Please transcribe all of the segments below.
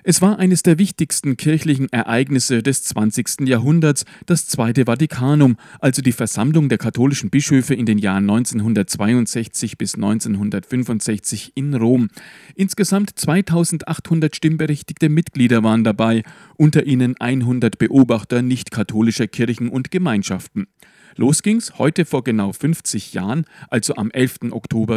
Es war eines der wichtigsten kirchlichen Ereignisse des 20. Jahrhunderts, das Zweite Vatikanum, also die Versammlung der katholischen Bischöfe in den Jahren 1962 bis 1965 in Rom. Insgesamt 2800 stimmberechtigte Mitglieder waren dabei, unter ihnen 100 Beobachter nicht-katholischer Kirchen und Gemeinschaften. Los ging's heute vor genau 50 Jahren, also am 11. Oktober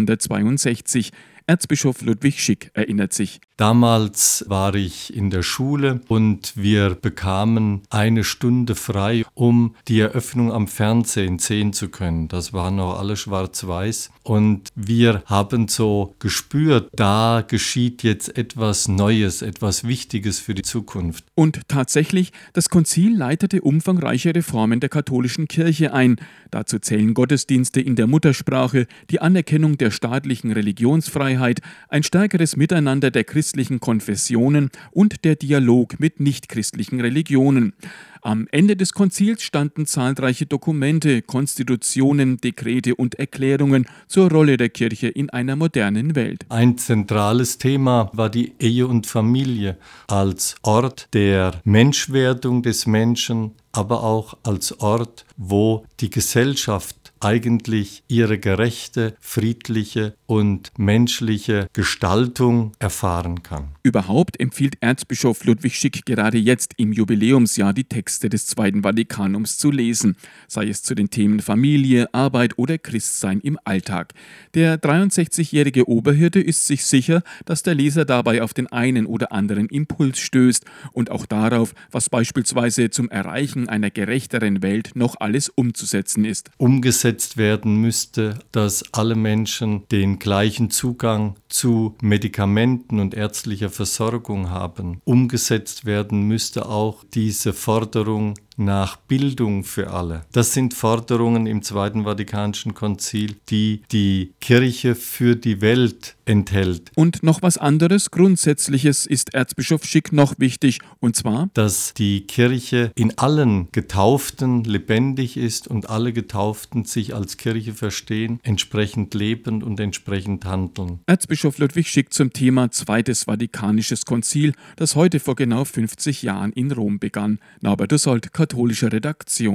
1962. Erzbischof Ludwig Schick erinnert sich. Damals war ich in der Schule und wir bekamen eine Stunde frei, um die Eröffnung am Fernsehen sehen zu können. Das war noch alles schwarz-weiß und wir haben so gespürt, da geschieht jetzt etwas Neues, etwas Wichtiges für die Zukunft. Und tatsächlich, das Konzil leitete umfangreiche Reformen der katholischen Kirche ein. Dazu zählen Gottesdienste in der Muttersprache, die Anerkennung der staatlichen Religionsfreiheit, ein stärkeres Miteinander der christlichen Konfessionen und der Dialog mit nichtchristlichen Religionen. Am Ende des Konzils standen zahlreiche Dokumente, Konstitutionen, Dekrete und Erklärungen zur Rolle der Kirche in einer modernen Welt. Ein zentrales Thema war die Ehe und Familie als Ort der Menschwerdung des Menschen, aber auch als Ort, wo die Gesellschaft eigentlich ihre gerechte, friedliche und menschliche Gestaltung erfahren kann. Überhaupt empfiehlt Erzbischof Ludwig Schick gerade jetzt im Jubiläumsjahr die Texte des Zweiten Vatikanums zu lesen, sei es zu den Themen Familie, Arbeit oder Christsein im Alltag. Der 63-jährige Oberhirte ist sich sicher, dass der Leser dabei auf den einen oder anderen Impuls stößt und auch darauf, was beispielsweise zum Erreichen einer gerechteren Welt noch alles umzusetzen ist. Umgesetzt werden müsste, dass alle Menschen den gleichen Zugang zu Medikamenten und ärztlicher Versorgung haben. Umgesetzt werden müsste auch diese Forderung nach Bildung für alle. Das sind Forderungen im Zweiten Vatikanischen Konzil, die die Kirche für die Welt enthält. Und noch was anderes, Grundsätzliches ist Erzbischof Schick noch wichtig, und zwar, dass die Kirche in allen Getauften lebendig ist und alle Getauften sich als Kirche verstehen, entsprechend leben und entsprechend handeln. Erzbischof Ludwig Schick zum Thema Zweites Vatikanisches Konzil, das heute vor genau 50 Jahren in Rom begann. Norbert Dussold, katholische Redaktion.